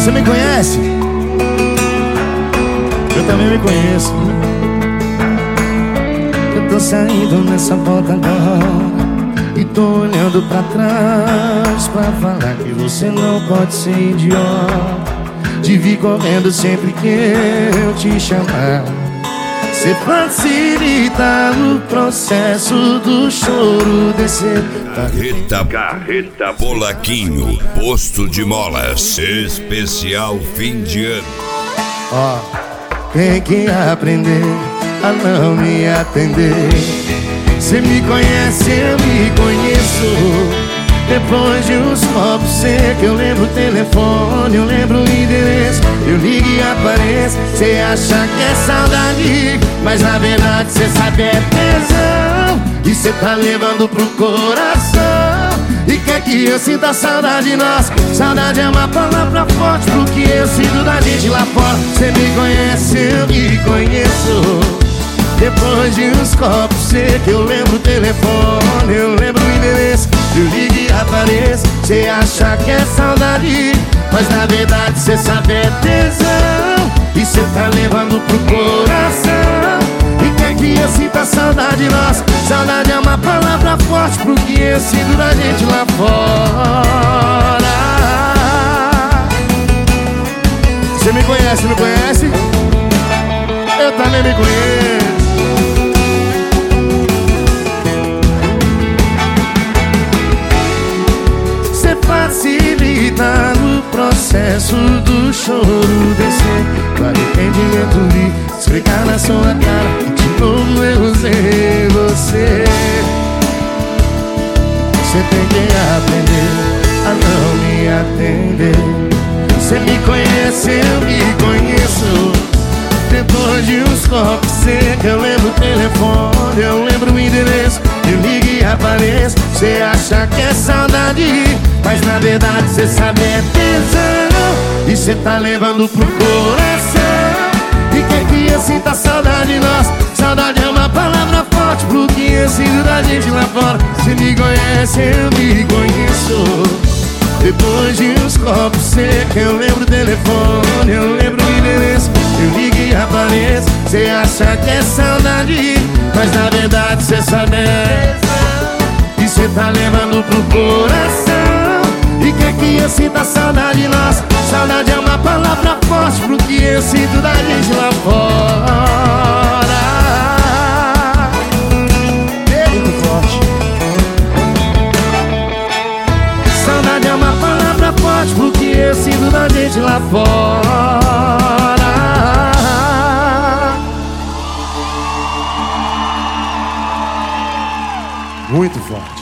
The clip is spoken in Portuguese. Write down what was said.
Você me conhece? Eu também me conheço. Eu tô saindo nessa volta agora e tô olhando pra trás pra falar que você não pode ser idiota de vir correndo sempre que eu te chamar. Você facilita o processo do choro descer. Carreta Polaquinho, posto de molas, especial fim de ano. Ó, tem que aprender a não me atender. Cê me conhece, eu me conheço. Depois de uns copos secos, eu lembro o telefone, eu lembro o endereço. Eu ligo e apareço, cê acha que é saudade, mas na verdade cê sabe é tesão. E cê tá levando pro coração e quer que eu sinta saudade, nossa. Saudade é uma palavra forte pro que eu sinto da gente lá fora. Cê me conhece, eu me conheço. Depois de uns copos secos, eu lembro o telefone, eu lembro o endereço. Eu ligo e apareço, cê acha que é saudade, mas na verdade cê sabe é tesão. E cê tá levando pro coração e quer que eu sinta saudade, nossa. Saudade é uma palavra forte pro que eu sinto da gente lá fora. Cê me conhece, me conhece? Eu também me conheço. Facilita o processo do choro descer. Do arrependimento vir explicar na sua cara de novo eu usei você. Você tem que aprender a não me atender. Você me conhece, eu me conheço. Depois de uns copos secos, eu lembro o telefone, eu lembro o endereço. Eu ligo e apareço, cê acha que é saudade, mas na verdade cê sabe é tesão. E cê tá levando pro coração e quer que eu sinta saudade, nossa. Saudade é uma palavra forte pro que eu sinto da gente lá fora. Cê me conhece, eu me conheço. Depois de uns copos secos, eu lembro o telefone, eu lembro o endereço. Eu ligo e apareço, cê acha que é saudade, mas na verdade cê sabe é tesão. E cê tá levando pro coração e quer que eu sinta saudade, nossa. Saudade é uma palavra forte pro que eu sinto da gente lá fora. Muito forte. Saudade é uma palavra forte pro que eu sinto da gente lá fora. Muito forte.